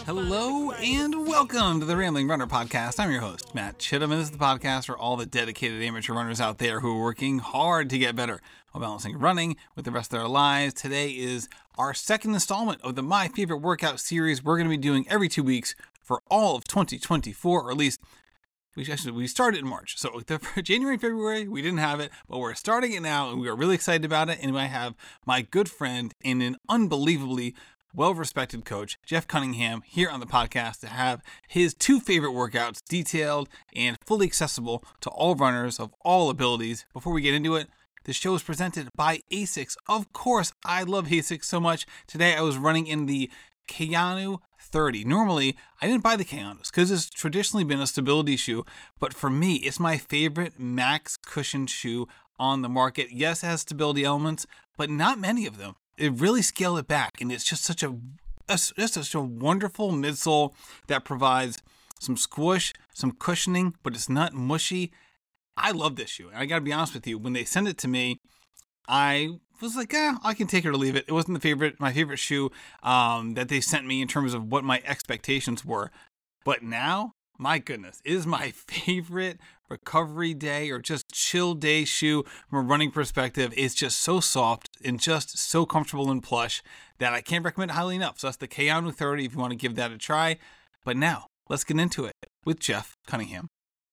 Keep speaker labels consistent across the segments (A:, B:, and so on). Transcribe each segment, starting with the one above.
A: Hello and welcome to the Rambling Runner Podcast. I'm your host, Matt Chittum, and this is the podcast for all the dedicated amateur runners out there who are working hard to get better while balancing running with the rest of their lives. Today is our second installment of the My Favorite Workout series we're going to be doing every 2 weeks for all of 2024, or at least we started in March. So January and February, we didn't have it, but we're starting it now, and we are really excited about it. And I have my good friend and an unbelievably well-respected coach, Jeff Cunningham, here on the podcast to have his 2 favorite workouts detailed and fully accessible to all runners of all abilities. Before we get into it, the show is presented by ASICS. Of course, I love ASICS so much. Today I was running in the Keanu 30. Normally, I didn't buy the Keanus because it's traditionally been a stability shoe, but for me, it's my favorite max cushion shoe on the market. Yes, it has stability elements, but not many of them. It really scale it back, and it's just such a wonderful midsole that provides some squish, some cushioning, but it's not mushy. I love this shoe, and I gotta be honest with you, when they sent it to me, I was like, I can take it or leave it. It wasn't my favorite shoe that they sent me in terms of what my expectations were. But now, my goodness, it is my favorite recovery day or just chill day shoe from a running perspective. It's just so soft and just so comfortable and plush that I can't recommend it highly enough. So that's the Keanu 30 if you want to give that a try. But now, let's get into it with Jeff Cunningham.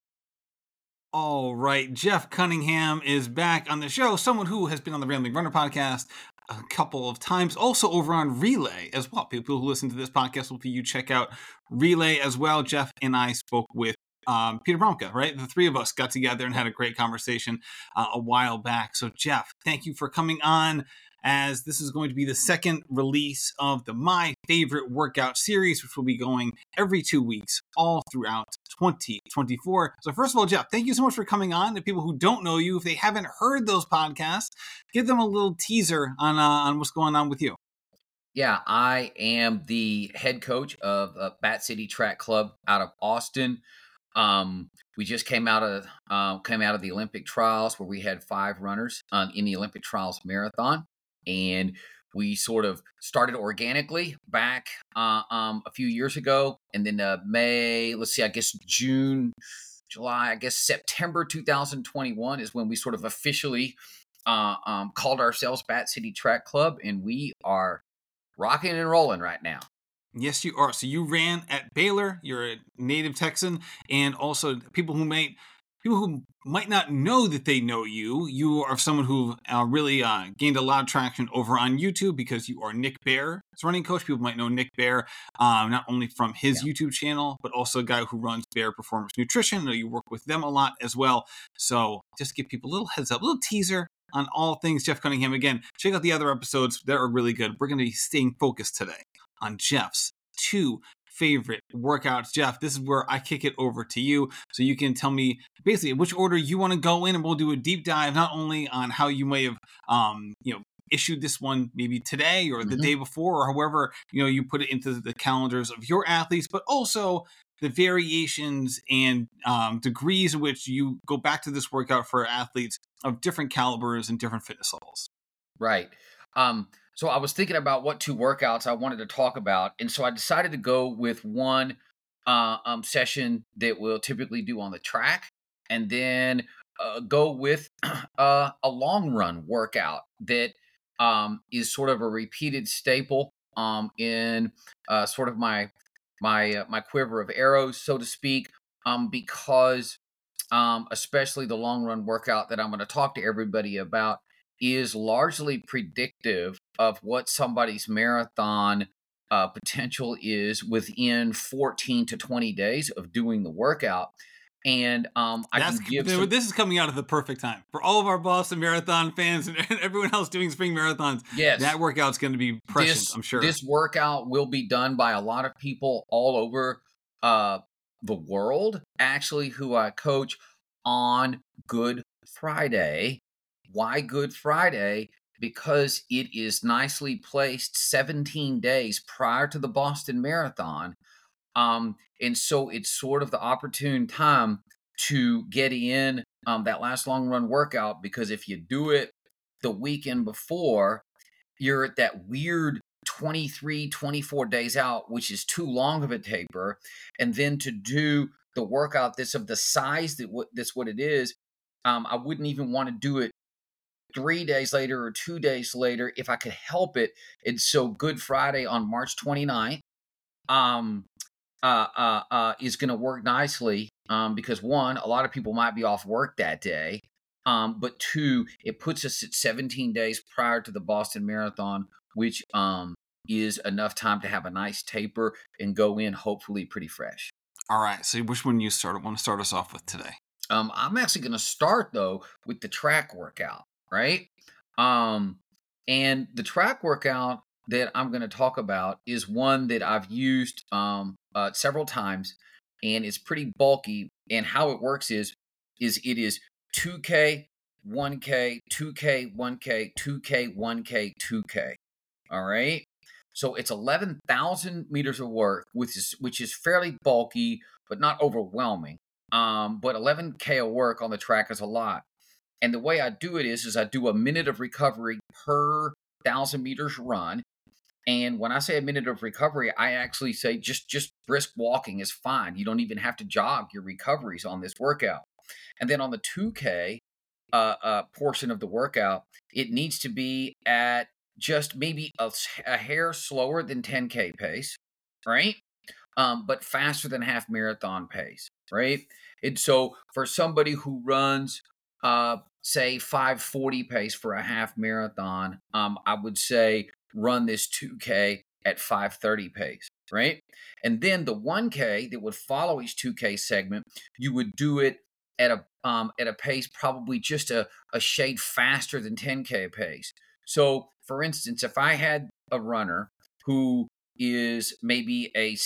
A: All right, Jeff Cunningham is back on the show, someone who has been on the Rambling Runner podcast a couple of times, also over on Relay as well. People who listen to this podcast will you check out Relay as well. Jeff and I spoke with Peter Bromka, right? The 3 of us got together and had a great conversation a while back. So Jeff, thank you for coming on, as this is going to be the second release of the My Favorite Workout series, which will be going every 2 weeks all throughout 2024. So first of all, Jeff, thank you so much for coming on. To people who don't know you, if they haven't heard those podcasts, give them a little teaser on what's going on with you.
B: Yeah, I am the head coach of Bat City Track Club out of Austin. We just came out of the Olympic trials where we had 5 runners in the Olympic trials marathon, and we sort of started organically back a few years ago, and then September 2021 is when we sort of officially called ourselves Bat City Track Club, and we are rocking and rolling right now.
A: Yes, you are. So you ran at Baylor. You're a native Texan, and also people who might not know that they know you. You are someone who really gained a lot of traction over on YouTube because you are Nick Bear's running coach. People might know Nick Bear not only from his YouTube channel, but also a guy who runs Bear Performance Nutrition. I know you work with them a lot as well. So just give people a little heads up, a little teaser on all things Jeff Cunningham. Again, check out the other episodes. They are really good. We're going to be staying focused today on Jeff's 2 favorite workouts. Jeff, this is where I kick it over to you, so you can tell me basically which order you want to go in, and we'll do a deep dive not only on how you may have issued this one maybe today or the day before, or however you put it into the calendars of your athletes, but also the variations and degrees in which you go back to this workout for athletes of different calibers and different fitness levels.
B: Right. So I was thinking about what 2 workouts I wanted to talk about, and so I decided to go with one session that we'll typically do on the track, and then go with a long run workout that is sort of a repeated staple in sort of my quiver of arrows, so to speak, because especially the long run workout that I'm going to talk to everybody about is largely predictive of what somebody's marathon potential is within 14 to 20 days of doing the workout. And
A: this is coming out at the perfect time for all of our Boston Marathon fans and everyone else doing spring marathons.
B: Yes,
A: that workout's going to be prescient, I'm sure.
B: This workout will be done by a lot of people all over the world, actually, who I coach on Good Friday. Why Good Friday? Because it is nicely placed 17 days prior to the Boston Marathon. And so it's sort of the opportune time to get in that last long run workout, because if you do it the weekend before, you're at that weird 23, 24 days out, which is too long of a taper, and then to do the workout that's of the size that's what it is, I wouldn't even want to do it 3 days later or 2 days later if I could help it. And so Good Friday on March 29th um, is going to work nicely because one, a lot of people might be off work that day. But two, it puts us at 17 days prior to the Boston Marathon, which is enough time to have a nice taper and go in hopefully pretty fresh.
A: All right. So which one do you want to start us off with today?
B: I'm actually going to start though with the track workout, right? And the track workout that I'm going to talk about is one that I've used several times, and it's pretty bulky. And how it works is it is 2K, 1K, 2K, 1K, 2K, 1K, 2K. All right. So it's 11,000 meters of work, which is fairly bulky, but not overwhelming. But 11K of work on the track is a lot. And the way I do it is I do a minute of recovery per 1,000 meters run. And when I say a minute of recovery, I actually say just brisk walking is fine. You don't even have to jog your recoveries on this workout. And then on the 2K portion of the workout, it needs to be at just maybe a hair slower than 10K pace, right? But faster than half marathon pace, right? And so for somebody who runs, say 5:40 pace for a half marathon, I would say run this 2K at 5:30 pace, right? And then the 1K that would follow each 2K segment, you would do it at a pace probably just a shade faster than 10K pace. So, for instance, if I had a runner who is maybe a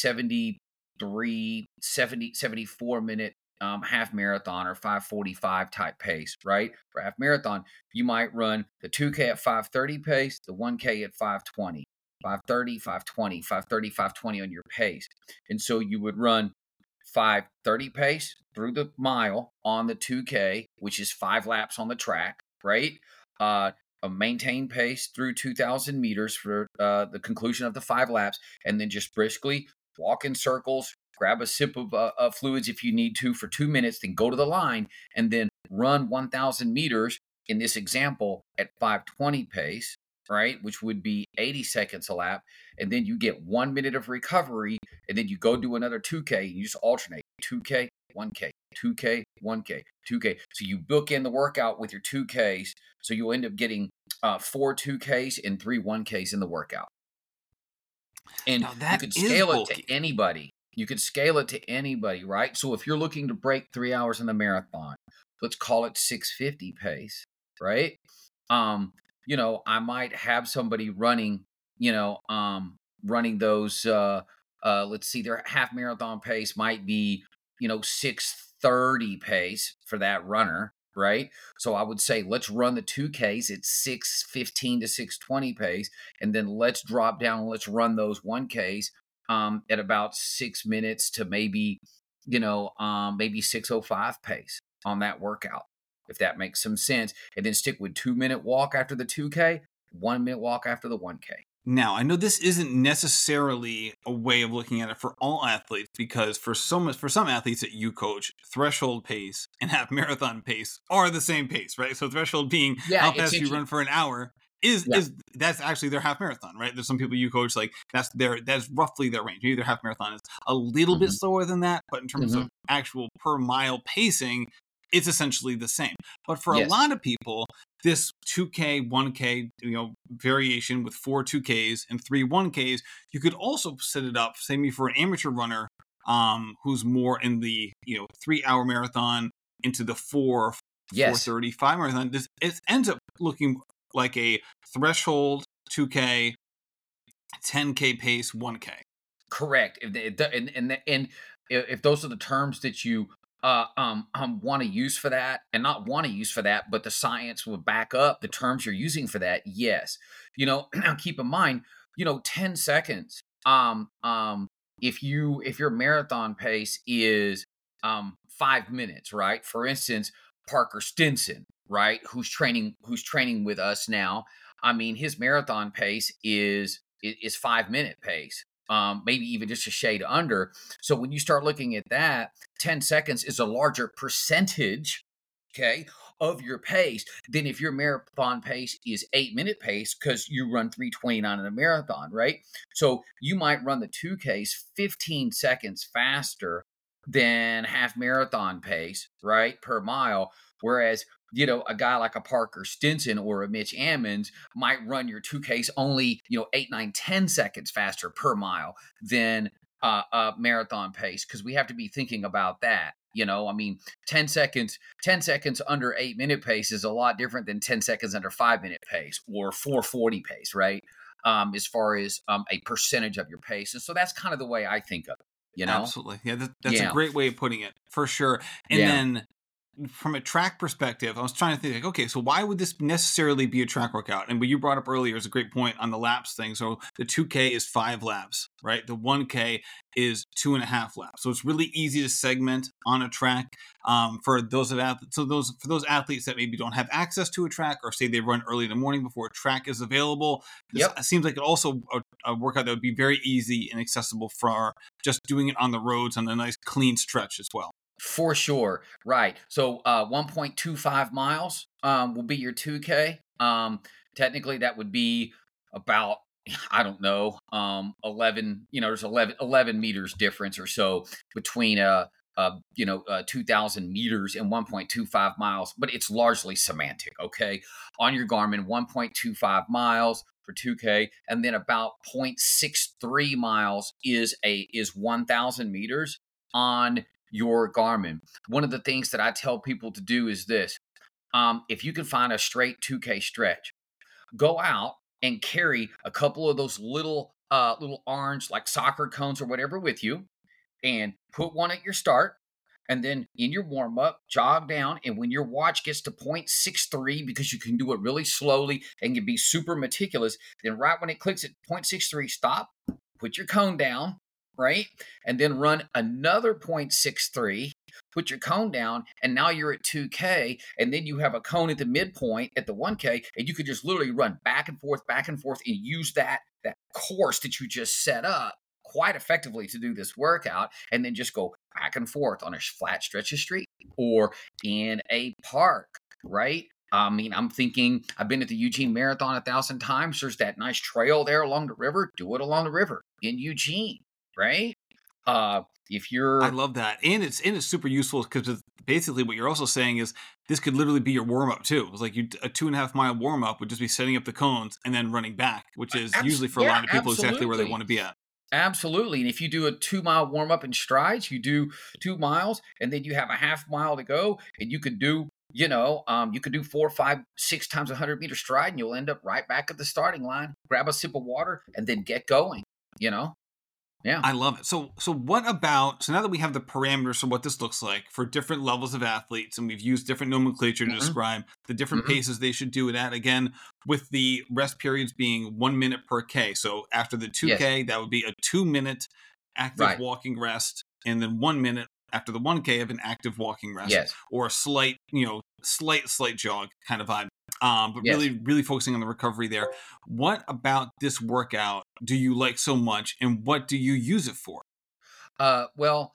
B: 74 minute half marathon or 5:45 type pace, right? For half marathon, you might run the 2K at 5:30 pace, the 1K at 5:20, 5:30, 5:20, 5:30, 5:20 on your pace. And so you would run 5:30 pace through the mile on the 2K, which is 5 laps on the track, right? A maintained pace through 2,000 meters for the conclusion of the 5 laps, and then just briskly walk in circles, grab a sip of fluids if you need to for 2 minutes, then go to the line, and then run 1,000 meters in this example at 5:20 pace, right? Which would be 80 seconds a lap. And then you get 1 minute of recovery, and then you go do another 2K, and you just alternate 2K, 1K, 2K, 1K, 2K. So you book in the workout with your 2Ks. So you'll end up getting 4 2Ks and 3 1Ks in the workout. And you could scale it to anybody. You could scale it to anybody, right? So if you're looking to break 3 hours in the marathon, let's call it 6:50 pace, right? I might have somebody running, running those. Let's see, their half marathon pace might be, 6:30 pace for that runner, right? So I would say let's run the 2Ks at 6:15 to 6:20 pace, and then let's drop down and let's run those 1Ks at about 6 minutes to maybe 6:05 pace on that workout, if that makes some sense. And then stick with 2-minute walk after the 2K, 1-minute walk after the 1K.
A: Now, I know this isn't necessarily a way of looking at it for all athletes, because for some athletes that you coach, threshold pace and half marathon pace are the same pace, right? So threshold being how fast you run for an hour is that's actually their half marathon, right? There's some people you coach, like that's roughly their range. Maybe their half marathon is a little bit slower than that, but in terms of actual per mile pacing, it's essentially the same. But for a lot of people, this 2K, 1K, variation with 4 2Ks and 3 1Ks, you could also set it up, say maybe for an amateur runner who's more in the 3-hour marathon into the 4:35 marathon. It ends up looking like a threshold 2K, 10K pace 1K.
B: Correct. And if those are the terms that you want to use for that, and not want to use for that, but the science will back up the terms you're using for that. Yes. Keep in mind, 10 seconds. If your marathon pace is 5 minutes, right? For instance, Parker Stinson, right? Who's training with us now. I mean, his marathon pace is is 5-minute pace, maybe even just a shade under. So when you start looking at that, 10 seconds is a larger percentage, okay, of your pace than if your marathon pace is 8-minute pace because you run 3:29 in a marathon, right? So you might run the 2Ks 15 seconds faster than half marathon pace, right, per mile. Whereas, a guy like a Parker Stinson or a Mitch Ammons might run your 2Ks only, 8, 9, 10 seconds faster per mile than marathon pace, because we have to be thinking about that. I mean, 10 seconds under 8-minute pace is a lot different than 10 seconds under 5-minute pace or 4:40 pace, right? As far as a percentage of your pace. And so that's kind of the way I think of it,
A: Absolutely. Yeah, that's a
B: Yeah.
A: great way of putting it, for sure. And
B: Yeah.
A: then from a track perspective, I was trying to think, like, okay, so why would this necessarily be a track workout? And what you brought up earlier is a great point on the laps thing. So the 2K is 5 laps, right? The 1K is 2.5 laps. So it's really easy to segment on a track for those athletes. So for those athletes that maybe don't have access to a track, or say they run early in the morning before a track is available. This seems like also a workout that would be very easy and accessible for just doing it on the roads on a nice clean stretch as well.
B: For sure. Right. So 1.25 miles will be your 2K. Technically, that would be about, I don't know, 11, there's 11 meters difference or so between 2,000 meters and 1.25 miles, but it's largely semantic, okay? On your Garmin, 1.25 miles for 2K, and then about 0.63 miles is 1,000 meters on your Garmin. One of the things that I tell people to do is this. If you can find a straight 2K stretch, go out and carry a couple of those little orange, like soccer cones or whatever, with you, and put one at your start. And then in your warm up, jog down. And when your watch gets to 0.63, because you can do it really slowly and can be super meticulous, then right when it clicks at 0.63, stop, put your cone down, right? And then run another 0.63, put your cone down, and now you're at 2K. And then you have a cone at the midpoint at the 1K, and you could just literally run back and forth, and use that course that you just set up quite effectively to do this workout, and then just go back and forth on a flat stretch of street or in a park, right? I mean, I'm thinking, I've been at the Eugene Marathon 1,000 times. There's that nice trail there along the river. Do it along the river in Eugene, right? If you're,
A: I love that, and it's super useful, because basically what you're also saying is this could literally be your warm up too. It's like a 2.5 mile warm up would just be setting up the cones and then running back, which is usually for a lot of people exactly where they want to be at.
B: Absolutely. And if you do a 2-mile warm up in strides, you do 2 miles, and then you have a half mile to go, and you could do, you could do 4, 5, 6 times 100-meter stride, and you'll end up right back at the starting line. Grab a sip of water and then get going. Yeah.
A: I love it. So what about, so now that we have the parameters for what this looks like for different levels of athletes, and we've used different nomenclature to describe the different paces they should do it at, again, with the rest periods being 1 minute per K. So after the 2K, that would be a 2-minute active walking rest, and then 1 minute after the 1K of an active walking rest, or a slight jog kind of vibe. But really focusing on the recovery there. What about this workout do you like so much, and what do you use it for?
B: The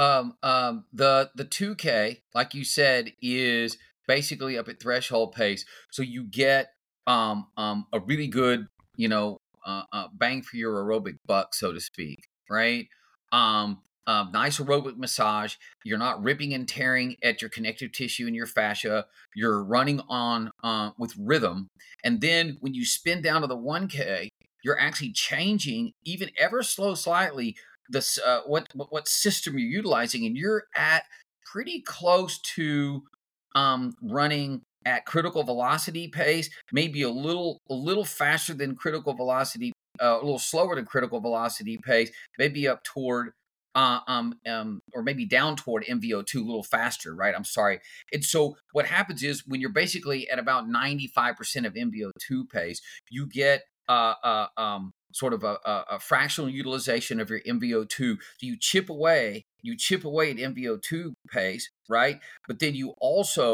B: 2K, like you said, is basically up at threshold pace. So you get a really good, bang for your aerobic buck, so to speak, right? Nice aerobic massage. You're not ripping and tearing at your connective tissue and your fascia. You're running on with rhythm. And then when you spin down to the 1K, you're actually changing, even ever slightly, this what system you're utilizing, and you're at pretty close to running at critical velocity pace, maybe a little faster than critical velocity, a little slower than critical velocity pace, maybe up toward or maybe down toward MVO2 a little faster, right? I'm sorry. And so what happens is, when you're basically at about 95% of MVO2 pace, you get sort of a fractional utilization of your MVO2. So you chip away at MVO2 pace, right? But then you also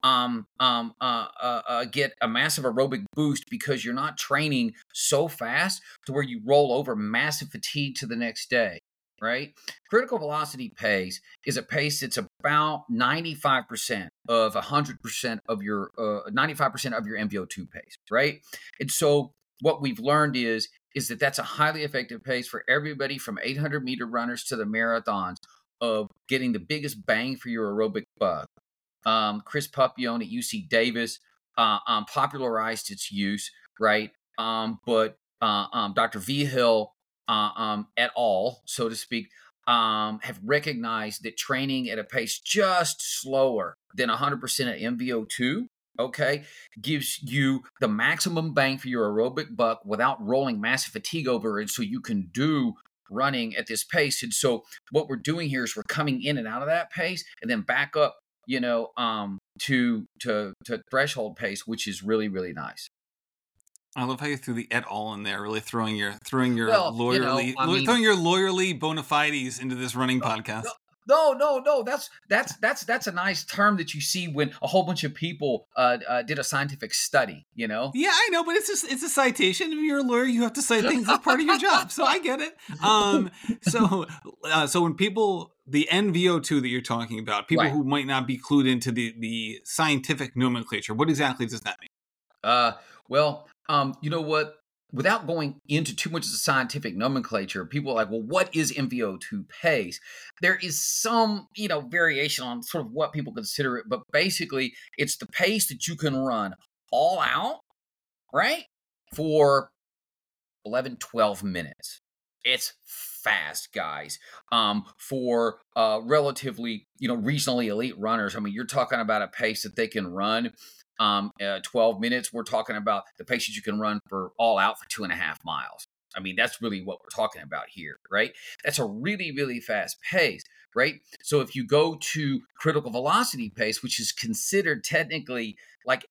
B: get a massive aerobic boost because you're not training so fast to where you roll over massive fatigue to the next day, right? Critical velocity pace is a pace that's about 95% of 100% of your 95% of your MVO2 pace, right? And so what we've learned is that that's a highly effective pace for everybody from 800-meter runners to the marathons of getting the biggest bang for your aerobic buck. Chris Papillon at UC Davis popularized its use, right? But Dr. Vigil et al., so to speak, have recognized that training at a pace just slower than 100% of MVO2, okay, gives you the maximum bang for your aerobic buck without rolling massive fatigue over it. So you can do running at this pace. And so what we're doing here is we're coming in and out of that pace and then back up, to threshold pace, which is really, really nice.
A: I love how you threw the et al. In there, really throwing your
B: Well,
A: throwing your lawyerly bona fides into this running podcast.
B: No. That's a nice term that you see when a whole bunch of people did a scientific study.
A: Yeah, I know, but it's a citation. If you're a lawyer, you have to cite things as part of your job. So I get it. So when people, the NVO2 that you're talking about, people
B: Right.
A: who might not be clued into the scientific nomenclature, what exactly does that mean?
B: Well, you know what? Without going into too much of the scientific nomenclature, people are like, well, what is MVO2 pace? There is some, variation on sort of what people consider it, but basically it's the pace that you can run all out, right? For 11, 12 minutes. It's fast, guys. For relatively, regionally elite runners, I mean, you're talking about a pace that they can run 12 minutes. We're talking about the pace that you can run for all out for 2.5 miles. I mean, that's really what we're talking about here, right? That's a really, really fast pace, right? So if you go to critical velocity pace, which is considered technically like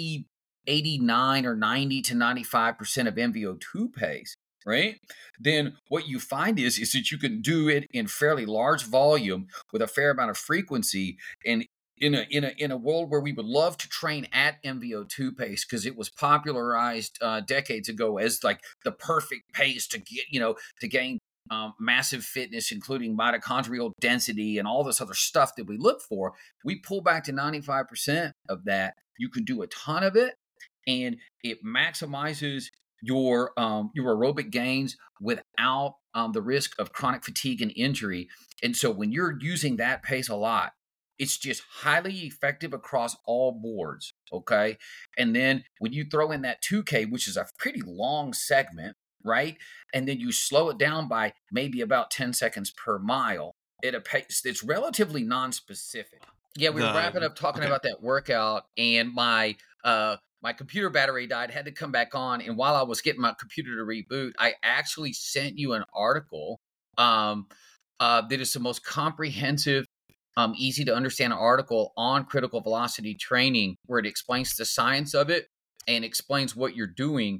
B: 89 or 90 to 95% of MVO2 pace, right? Then what you find is that you can do it in fairly large volume with a fair amount of frequency, and in a world where we would love to train at MVO2 pace because it was popularized decades ago as like the perfect pace to get, to gain massive fitness, including mitochondrial density and all this other stuff that we look for. We pull back to 95% of that. You can do a ton of it, and it maximizes your aerobic gains without the risk of chronic fatigue and injury. And so when you're using that pace a lot, it's just highly effective across all boards. Okay. And then when you throw in that 2K, which is a pretty long segment, right? And then you slow it down by maybe about 10 seconds per mile at a pace that's relatively non-specific. Yeah, we were wrapping up talking about that workout, and my computer battery died, had to come back on. And while I was getting my computer to reboot, I actually sent you an article that is the most comprehensive, easy to understand article on critical velocity training, where it explains the science of it and explains what you're doing.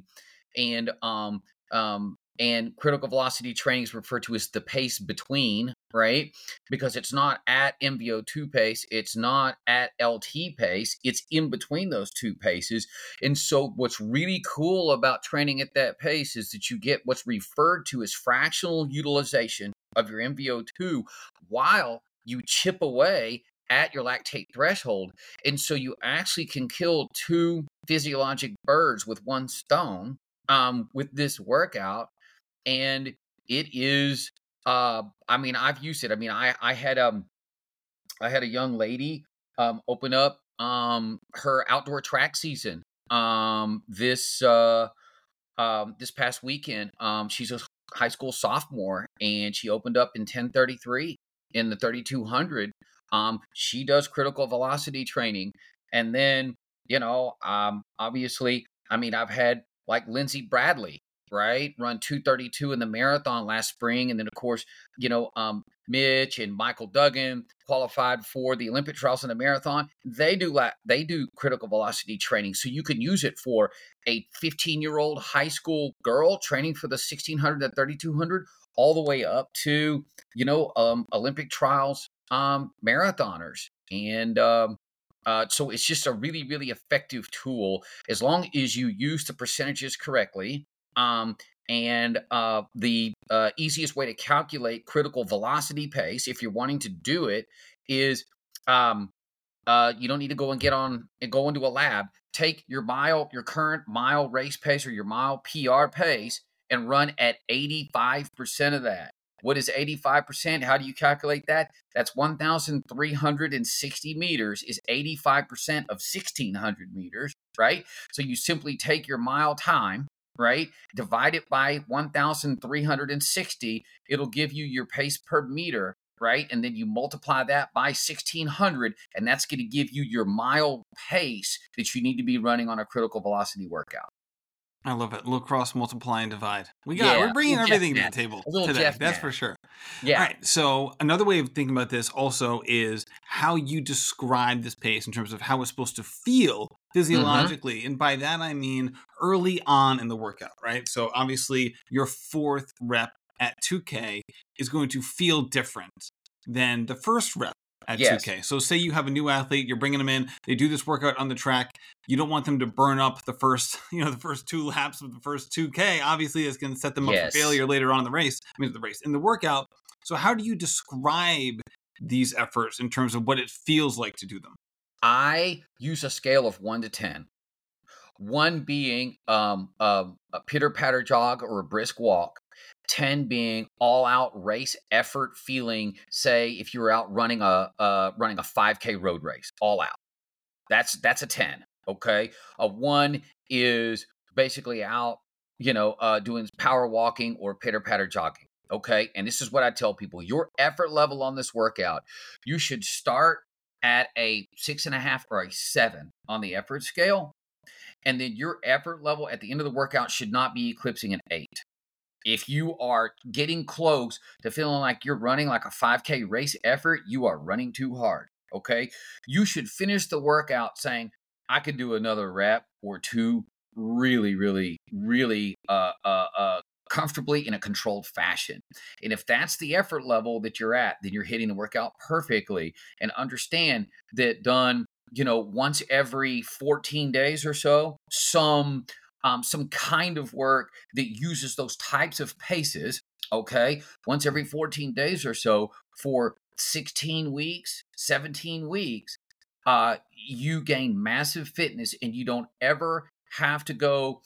B: And critical velocity training is referred to as the pace between, right? Because it's not at MVO2 pace, it's not at LT pace, it's in between those two paces. And so what's really cool about training at that pace is that you get what's referred to as fractional utilization of your MVO2 while you chip away at your lactate threshold. And so you actually can kill two physiologic birds with one stone with this workout. And it is, I've used it. I had a young lady open up her outdoor track season this past weekend. She's a high school sophomore, and she opened up in 10:33 in the 3200. She does critical velocity training, and then obviously, I've had like Lindsey Bradley, right, run 2:32 in the marathon last spring, and then of course, Mitch and Michael Duggan qualified for the Olympic trials in the marathon. They do critical velocity training, so you can use it for a 15-year-old high school girl training for the 1600 to 3200, all the way up to Olympic trials marathoners. And So it's just a really, really effective tool as long as you use the percentages correctly. And the easiest way to calculate critical velocity pace, if you're wanting to do it, is um, you don't need to go and go into a lab. Take your current mile race pace or your mile PR pace and run at 85% of that. What is 85%? How do you calculate that? That's 1,360 meters is 85% of 1,600 meters, right? So you simply take your mile time, right? Divide it by 1,360. It'll give you your pace per meter, right? And then you multiply that by 1,600, and that's going to give you your mile pace that you need to be running on a critical velocity workout.
A: I love it. Little cross, multiply, and divide. We're bringing everything to the table today. That's for sure.
B: Yeah.
A: All right. So another way of thinking about this also is how you describe this pace in terms of how it's supposed to feel physiologically. And by that, I mean early on in the workout, right? So obviously your fourth rep at 2K is going to feel different than the first rep at 2K. So say you have a new athlete, you're bringing them in, they do this workout on the track. You don't want them to burn up the first 2 laps of the first 2K. Obviously, it's going to set them up for failure later on in the workout. So how do you describe these efforts in terms of what it feels like to do them?
B: I use a scale of 1 to 10. 1 being a pitter-patter jog or a brisk walk. 10 being all-out race effort feeling, say if you were out running a 5K road race, all out. That's a 10, okay? A 1 is basically out, doing power walking or pitter-patter jogging, okay? And this is what I tell people. Your effort level on this workout, you should start at a 6.5 or a 7 on the effort scale. And then your effort level at the end of the workout should not be eclipsing an 8. If you are getting close to feeling like you're running like a 5K race effort, you are running too hard, okay? You should finish the workout saying, I could do another rep or 2 really, really, really comfortably in a controlled fashion. And if that's the effort level that you're at, then you're hitting the workout perfectly. And understand that done, once every 14 days or so, some kind of work that uses those types of paces, okay, once every 14 days or so for 16 weeks, 17 weeks, you gain massive fitness and you don't ever have to go,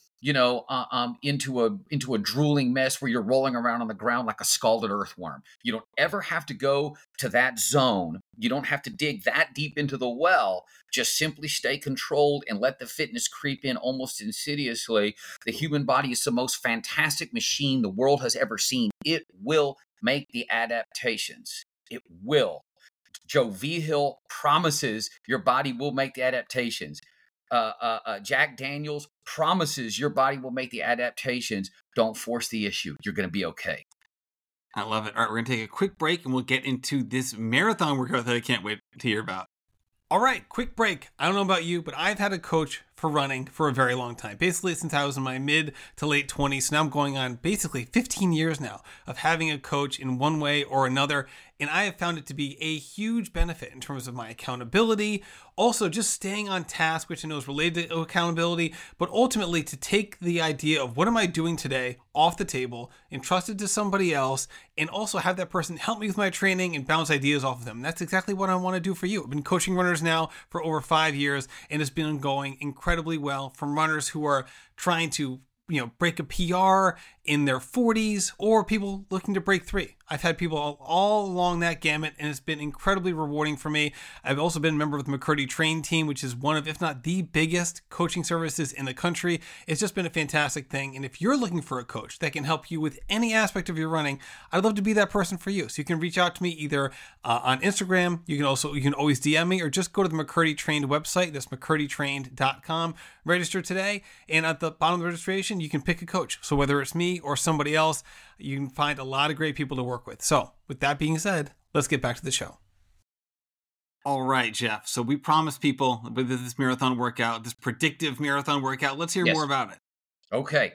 B: into a drooling mess where you're rolling around on the ground like a scalded earthworm. You don't ever have to go to that zone. You don't have to dig that deep into the well. Just simply stay controlled and let the fitness creep in almost insidiously. The human body is the most fantastic machine the world has ever seen. It will make the adaptations. It will. Joe Vigil promises your body will make the adaptations. Jack Daniels promises your body will make the adaptations. Don't force the issue. You're going to be okay.
A: I love it. All right, we're going to take a quick break and we'll get into this marathon workout that I can't wait to hear about. All right, quick break. I don't know about you, but I've had a coach for running for a very long time. Basically, since I was in my mid to late 20s. So now I'm going on basically 15 years now of having a coach in one way or another. And I have found it to be a huge benefit in terms of my accountability. Also, just staying on task, which I know is related to accountability, but ultimately to take the idea of what am I doing today off the table, entrust it to somebody else, and also have that person help me with my training and bounce ideas off of them. And that's exactly what I want to do for you. I've been coaching runners now for over 5 years, and it's been going incredibly well, from runners who are trying to break a PR in their 40s or people looking to break 3. I've had people all along that gamut, and it's been incredibly rewarding for me. I've also been a member of the McCurdy Train team, which is one of, if not the biggest coaching services in the country. It's just been a fantastic thing. And if you're looking for a coach that can help you with any aspect of your running, I'd love to be that person for you. So you can reach out to me either on Instagram. You can always DM me, or just go to the McCurdy Trained website. That's McCurdyTrained.com. Register today. And at the bottom of the registration, you can pick a coach. So whether it's me or somebody else, you can find a lot of great people to work with. So with that being said, let's get back to the show. All right, Jeff. So we promised people with this marathon workout, this predictive marathon workout. Let's hear more about it.
B: Okay.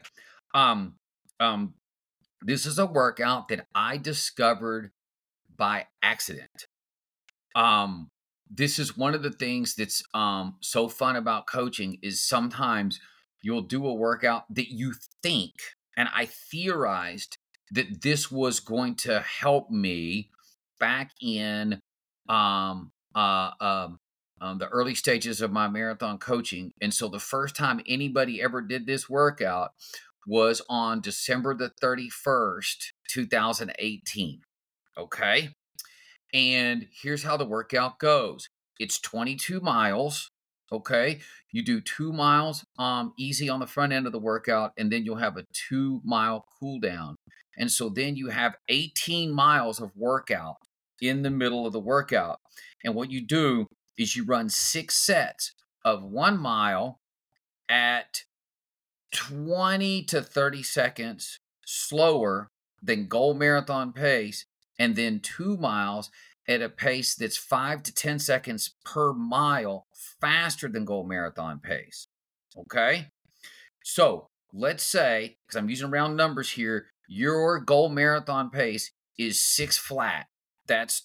B: This is a workout that I discovered by accident. this is one of the things that's so fun about coaching is sometimes you'll do a workout that you think, and I theorized that this was going to help me back in um, uh, um, the early stages of my marathon coaching. And so the first time anybody ever did this workout was on December the 31st, 2018. Okay. And here's how the workout goes. It's 22 miles. Okay. You do 2 miles easy on the front end of the workout, and then you'll have a 2-mile cool down. And so then you have 18 miles of workout in the middle of the workout. And what you do is you run 6 sets of 1 mile at 20 to 30 seconds slower than goal marathon pace, and then 2 miles at a pace that's 5 to 10 seconds per mile faster than goal marathon pace. Okay. So let's say, because I'm using round numbers here, your goal marathon pace is 6 flat. That's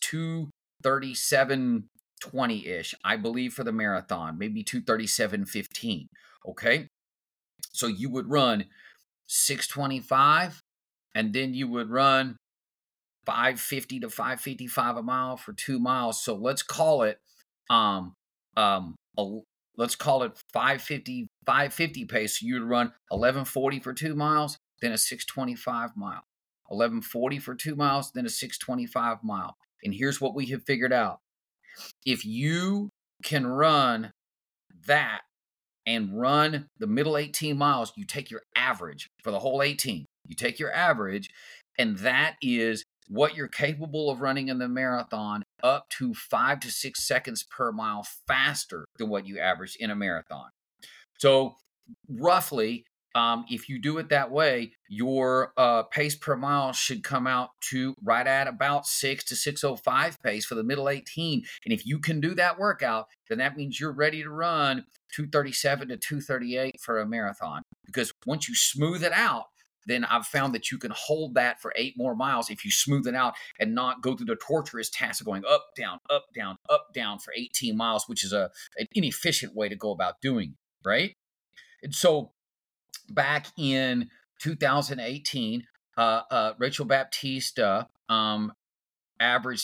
B: 2:37:20 ish, I believe, for the marathon, maybe 2:37:15. Okay. So you would run 6:25, and then you would run 5:50 to 5:55 a mile for 2 miles. So let's call it um um let's call it 5:50 pace. So you'd run 11:40 for 2 miles, then a 6:25 mile. 11:40 for 2 miles, then a 6:25 mile. And here's what we have figured out. If you can run that and run the middle 18 miles, you take your average for the whole 18. You take your average, and that is what you're capable of running in the marathon, up to 5 to 6 seconds per mile faster than what you average in a marathon. So roughly, if you do it that way, your pace per mile should come out to right at about 6 to 6:05 pace for the middle 18. And if you can do that workout, then that means you're ready to run 2:37 to 2:38 for a marathon. Because once you smooth it out, then I've found that you can hold that for 8 more miles if you smooth it out and not go through the torturous task of going up, down, up, down, up, down for 18 miles, which is an inefficient way to go about doing it, right? And so back in 2018, Rachel Baptista averaged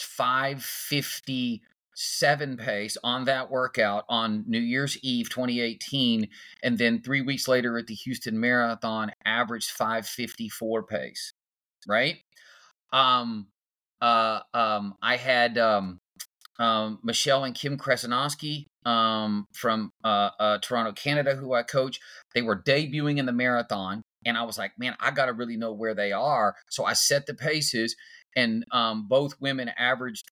B: 5:57 pace on that workout on New Year's Eve 2018, and then 3 weeks later at the Houston Marathon averaged 5:54 pace. Right? I had Michelle and Kim Kresinowski from Toronto, Canada, who I coach. They were debuting in the marathon, and I was like, man, I got to really know where they are. So I set the paces, and both women averaged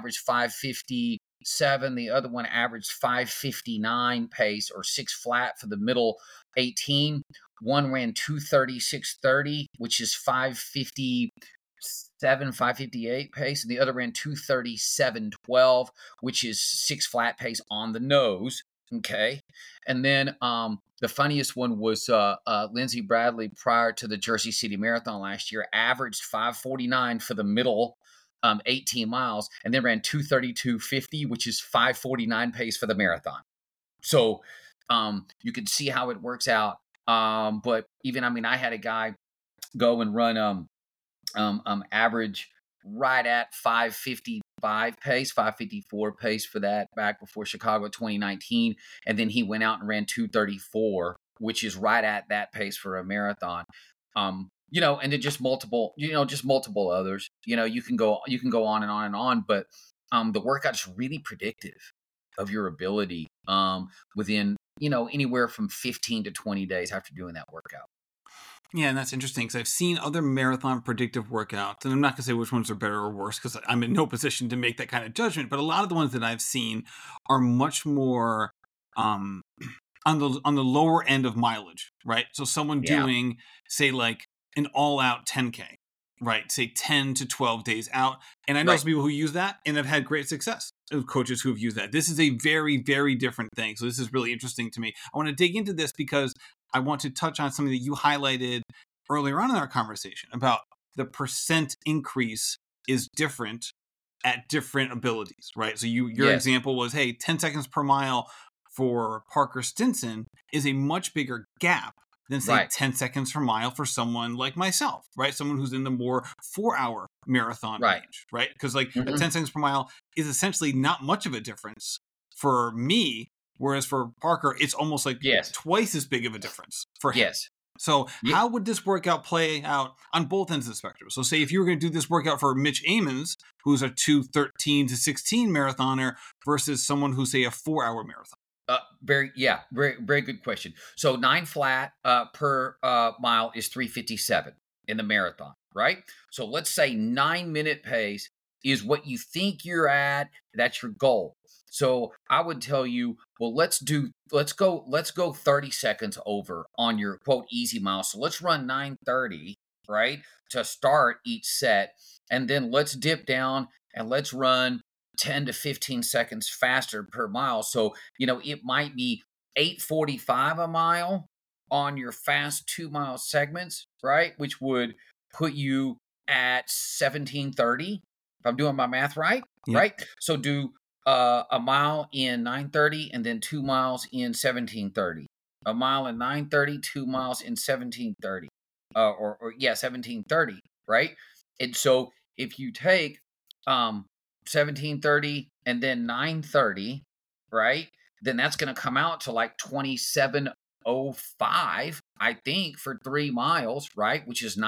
B: 5:57, the other one averaged 5:59 pace, or 6 flat for the middle 18. One ran 2:36:30, which is 5:57, 5:58 pace, and the other ran 2:37:12, which is 6 flat pace on the nose. Okay. And then the funniest one was Lindsay Bradley, prior to the Jersey City Marathon last year, averaged 5:49 for the middle 18 miles, and then ran 2:32:50, which is 5:49 pace for the marathon. So you can see how it works out. But even, I had a guy go and run average right at 5:55 pace, 5:54 pace for that back before Chicago 2019. And then he went out and ran 2:34, which is right at that pace for a marathon. And then just multiple others. You can go on and on and on, but the workout is really predictive of your ability within, anywhere from 15 to 20 days after doing that workout.
A: Yeah, and that's interesting because I've seen other marathon predictive workouts, and I'm not going to say which ones are better or worse because I'm in no position to make that kind of judgment, but a lot of the ones that I've seen are much more on the lower end of mileage, right? So someone doing, say, like an all-out 10K, right? Say 10 to 12 days out. And I know some people who use that and have had great success. Coaches who have used that. This is a very, very different thing. So this is really interesting to me. I want to dig into this because I want to touch on something that you highlighted earlier on in our conversation about the percent increase is different at different abilities, right? So your
B: Yes.
A: example was, hey, 10 seconds per mile for Parker Stinson is a much bigger gap than say
B: Right.
A: 10 seconds per mile for someone like myself, right? Someone who's in the more 4-hour marathon
B: Right.
A: range, right? Because like a
B: Mhm.
A: 10 seconds per mile is essentially not much of a difference for me, whereas for Parker, it's almost like
B: Yes.
A: twice as big of a difference for him.
B: Yes.
A: So
B: Ye
A: how would this workout play out on both ends of the spectrum? So say if you were going to do this workout for Mitch Amons, who's a 2:13 to 16 marathoner versus someone who's say a 4-hour marathon.
B: Very good question. So 9 flat per mile is 3:57 in the marathon, right? So let's say 9-minute pace is what you think you're at. That's your goal. So I would tell you, well, let's go 30 seconds over on your quote easy mile. So let's run 9:30, right? To start each set. And then let's dip down and let's run 10 to 15 seconds faster per mile. So, it might be 8:45 a mile on your fast 2-mile segments, right? Which would put you at 17:30, if I'm doing my math right,
A: Yep.
B: right? So do a mile in 9:30 and then 2 miles in 17:30. A mile in 9:30, 2 miles in 17:30. 17:30, right? And so if you take 17:30 and then 9:30, right? Then that's going to come out to like 27:05, I think, for 3 miles, right? Which is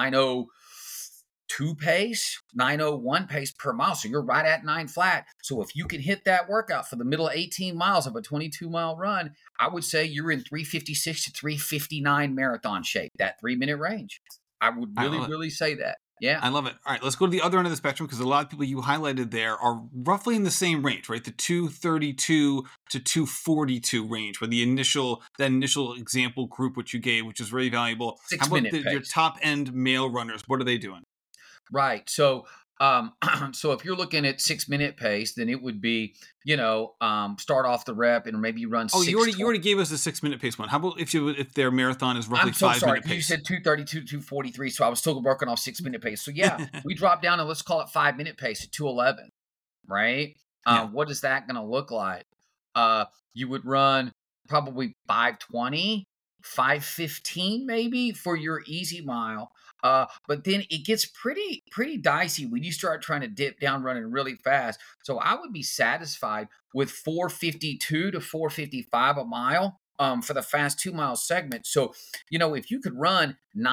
B: 9:02 pace, 9:01 pace per mile. So you're right at 9 flat. So if you can hit that workout for the middle 18 miles of a 22-mile run, I would say you're in 3:56 to 3:59 marathon shape, that 3-minute range. I would
A: I
B: really,
A: love it.
B: really say that. Yeah.
A: I love it. All right, let's go to the other end of the spectrum because a lot of people you highlighted there are roughly in the same range, right? The 232 to 242 range, where that initial example group which you gave, which is very valuable. How about
B: 6-minute
A: your
B: pace.
A: top end male runners? What are they doing?
B: Right. So, so if you're looking at 6-minute pace, then it would be, start off the rep and maybe run
A: Oh, you
B: 6:20.
A: already gave us the 6-minute pace one. How about if their marathon is roughly
B: I'm so sorry.
A: 5-minute
B: You
A: pace?
B: said 232, 243. So I was still working off 6-minute pace. So yeah, we drop down and let's call it 5-minute pace at 211. Right.
A: Yeah.
B: What is that going to look like? You would run probably 5:20, 5:15 maybe for your easy mile. But then it gets pretty dicey when you start trying to dip down running really fast. So I would be satisfied with 4:52 to 4:55 a mile for the fast 2-mile segment. So, if you could run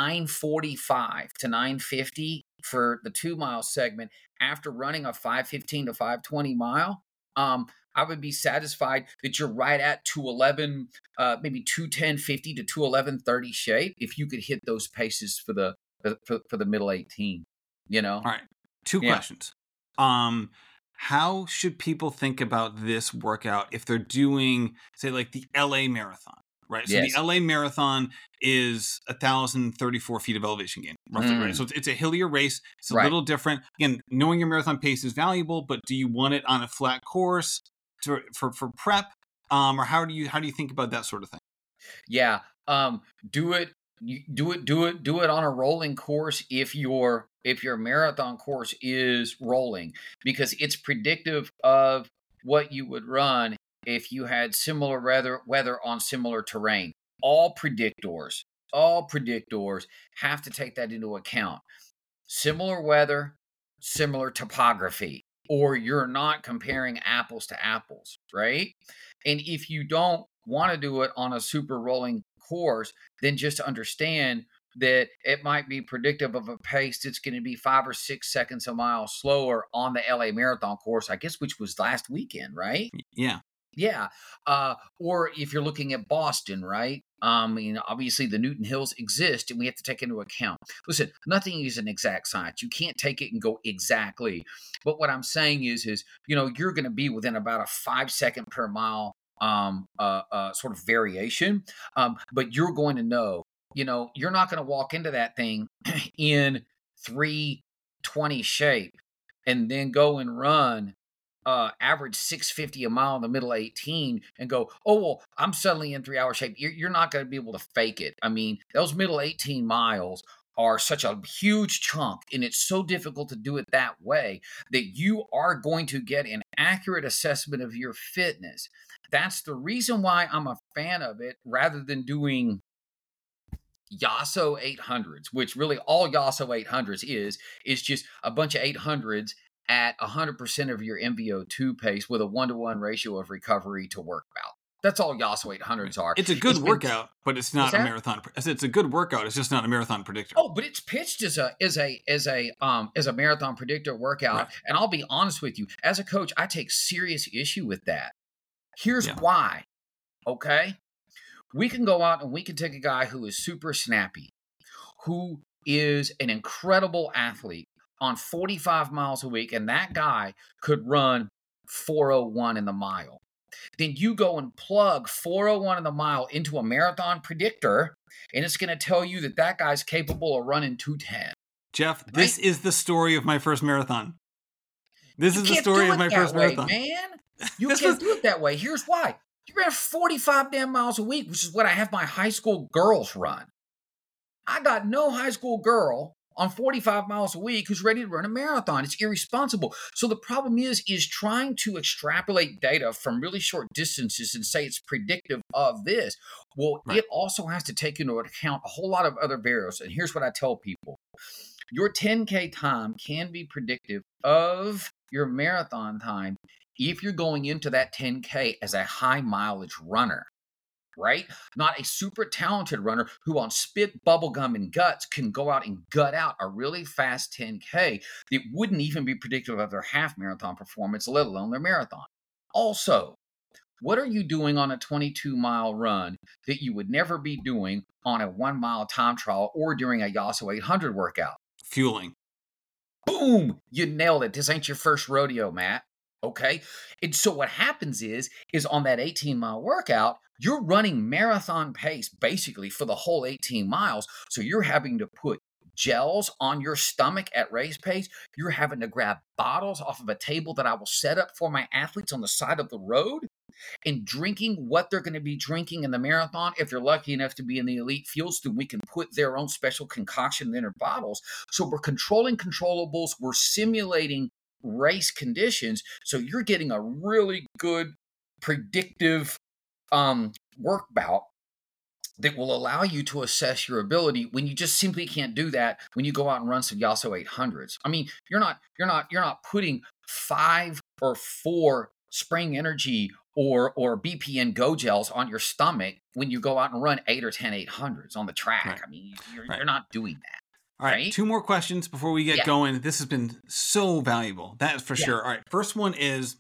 B: 9:45 to 9:50 for the 2-mile segment after running a 5:15 to 5:20 mile, I would be satisfied that you're right at 211, maybe 210.50 to 211.30 shape if you could hit those paces for the middle 18.
A: All right. Two
B: Yeah.
A: questions. How should people think about this workout if they're doing, say, like the LA Marathon, right? So
B: Yes.
A: the LA Marathon is 1,034 feet of elevation gain, roughly, right? So it's a hillier race. It's a
B: Right.
A: little different. Again, knowing your marathon pace is valuable, but do you want it on a flat course for prep? Or how do you think about that sort of thing?
B: Yeah. Do it. Do it on a rolling course if your marathon course is rolling, because it's predictive of what you would run if you had similar weather on similar terrain. All predictors have to take that into account. Similar weather, similar topography, or you're not comparing apples to apples, right? And if you don't want to do it on a super rolling course, then just understand that it might be predictive of a pace that's going to be 5 or 6 seconds a mile slower on the LA Marathon course, I guess, which was last weekend, right?
A: Yeah.
B: Yeah. Or if you're looking at Boston, right? Obviously the Newton Hills exist and we have to take into account. Listen, nothing is an exact science. You can't take it and go exactly. But what I'm saying is, you're going to be within about a 5-second per mile sort of variation. But you're going to know, you're not going to walk into that thing in 3:20 shape and then go and run average 650 a mile in the middle 18 and go, oh, well, I'm suddenly in 3-hour shape. You're not going to be able to fake it. I mean, those middle 18 miles are such a huge chunk, and it's so difficult to do it that way that you are going to get an accurate assessment of your fitness. That's the reason why I'm a fan of it rather than doing Yasso 800s, which really all Yasso 800s is just a bunch of 800s at 100% of your MVO2 pace with a 1-to-1 ratio of recovery to work out. That's all Yasso 800s are.
A: It's a good workout, but it's not a marathon. It's a good workout. It's just not a marathon predictor.
B: Oh, but it's pitched as a marathon predictor workout. Right. And I'll be honest with you, as a coach, I take serious issue with that. Here's why. Okay, we can go out and we can take a guy who is super snappy, who is an incredible athlete on 45 miles a week, and that guy could run 4:01 in the mile. Then you go and plug 4:01 in the mile into a marathon predictor, and it's going to tell you that that guy's capable of running 2:10.
A: Jeff, right? This is the story of my first marathon. This is the story of my first marathon.
B: Man, you can't do it that way. Here's why. You ran 45 damn miles a week, which is what I have my high school girls run. I got no high school girl on 45 miles a week who's ready to run a marathon. It's irresponsible. So the problem is trying to extrapolate data from really short distances and say it's predictive of this. Well, right. It also has to take into account a whole lot of other variables. And here's what I tell people. Your 10K time can be predictive of your marathon time if you're going into that 10K as a high mileage runner. Right? Not a super talented runner who on spit, bubblegum, and guts can go out and gut out a really fast 10K that wouldn't even be predictive of their half marathon performance, let alone their marathon. Also, what are you doing on a 22-mile run that you would never be doing on a 1-mile time trial or during a Yasso 800 workout?
A: Fueling.
B: Boom! You nailed it. This ain't your first rodeo, Matt. Okay? And so what happens is on that 18-mile workout, you're running marathon pace basically for the whole 18 miles. So you're having to put gels on your stomach at race pace. You're having to grab bottles off of a table that I will set up for my athletes on the side of the road and drinking what they're going to be drinking in the marathon. If they're lucky enough to be in the elite fields, then we can put their own special concoction in their bottles. So we're controlling controllables. We're simulating race conditions. So you're getting a really good predictive work bout that will allow you to assess your ability when you just simply can't do that when you go out and run some Yasso 800s. I mean, you're not putting 5 or 4 Spring Energy or BPN Go gels on your stomach when you go out and run 8 or 10 800s on the track. Right. I mean, you're not doing that.
A: All right, 2 more questions before we get going. This has been so valuable. That is for sure. All right, first one is,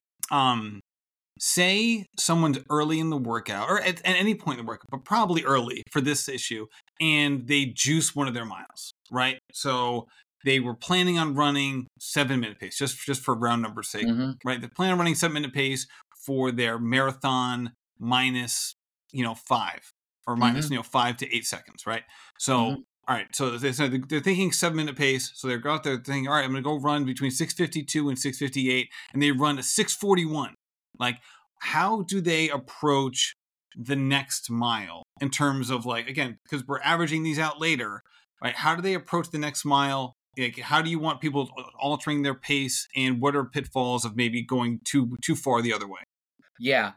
A: say someone's early in the workout, or at any point in the workout, but probably early for this issue, and they juice one of their miles, right? So they were planning on running 7-minute pace, just for round number's sake, right? They plan on running 7-minute pace for their marathon minus, 5 or minus, 5 to 8 seconds, right? So. All right, so they're thinking 7-minute pace. So they're out there thinking, all right, I'm going to go run between 6:52 and 6:58, and they run a 6:41. Like, how do they approach the next mile in terms of, like, again, because we're averaging these out later, right? How do they approach the next mile? Like, how do you want people altering their pace, and what are pitfalls of maybe going too far the other way?
B: Yeah,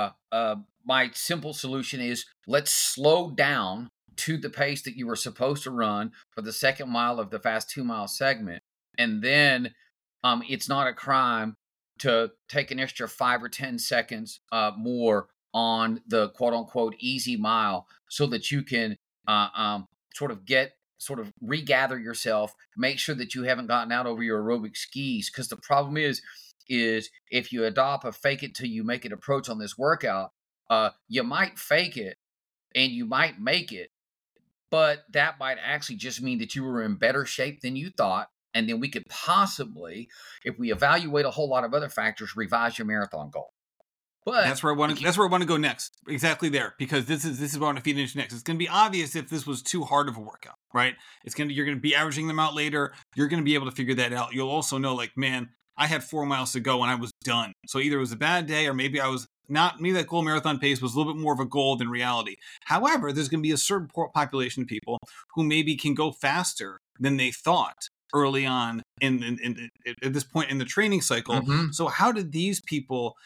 B: my simple solution is let's slow down to the pace that you were supposed to run for the second mile of the fast 2-mile segment. And then it's not a crime to take an extra 5 or 10 seconds more on the quote unquote easy mile so that you can sort of regather yourself, make sure that you haven't gotten out over your aerobic skis. Because the problem is if you adopt a fake it till you make it approach on this workout, you might fake it and you might make it. But that might actually just mean that you were in better shape than you thought. And then we could possibly, if we evaluate a whole lot of other factors, revise your marathon goal. But
A: that's where I want to go next. Exactly there, because this is what I want to feed into next. It's going to be obvious if this was too hard of a workout, right? You're going to be averaging them out later. You're going to be able to figure that out. You'll also know, like, man, I had 4 miles to go and I was done. So either it was a bad day or maybe I was not, maybe that goal marathon pace was a little bit more of a goal than reality. However, there's going to be a certain population of people who maybe can go faster than they thought early on at this point in the training cycle.
B: Mm-hmm.
A: So how did these people,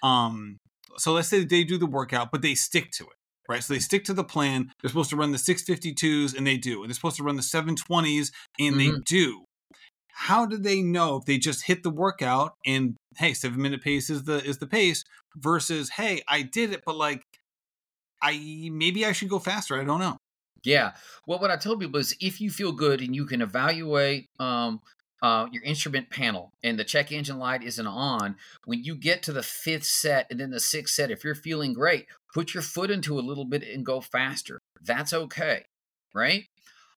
A: so let's say they do the workout, but they stick to it, right? So they stick to the plan. They're supposed to run the 6:52s and they do. And they're supposed to run the 7:20s and they do. How do they know if they just hit the workout and hey, 7-minute pace is the pace versus hey, I did it, but like maybe I should go faster. I don't know.
B: Yeah. Well, what I tell people is if you feel good and you can evaluate your instrument panel and the check engine light isn't on, when you get to the 5th set and then the 6th set, if you're feeling great, put your foot into a little bit and go faster. That's okay. Right.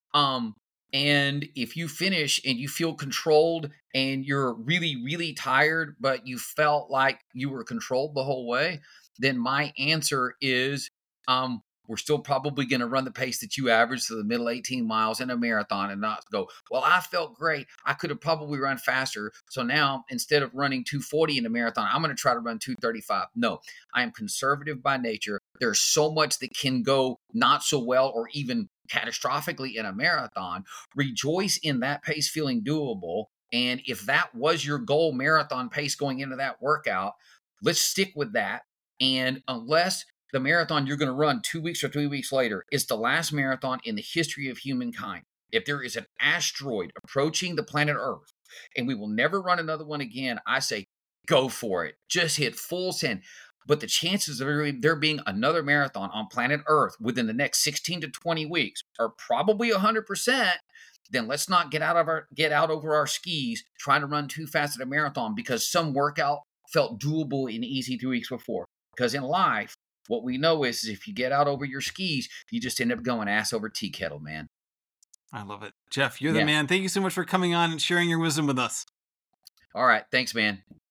B: And if you finish and you feel controlled and you're really, really tired, but you felt like you were controlled the whole way, then my answer is we're still probably going to run the pace that you averaged to the middle 18 miles in a marathon and not go, well, I felt great. I could have probably run faster. So now instead of running 2:40 in a marathon, I'm going to try to run 2:35. No, I am conservative by nature. There's so much that can go not so well or even catastrophically in a marathon. Rejoice in that pace feeling doable. And if that was your goal marathon pace going into that workout, let's stick with that. And unless the marathon you're going to run 2 weeks or 3 weeks later is the last marathon in the history of humankind, if there is an asteroid approaching the planet Earth and we will never run another one again, I say go for it. Just hit full send. But the chances of there being another marathon on planet Earth within the next 16 to 20 weeks are probably 100%. Then let's not get out over our skis trying to run too fast at a marathon because some workout felt doable and easy 2 weeks before. Because in life, what we know is if you get out over your skis, you just end up going ass over tea kettle, man.
A: I love it. Jeff, you're the man. Thank you so much for coming on and sharing your wisdom with us.
B: All right. Thanks, man.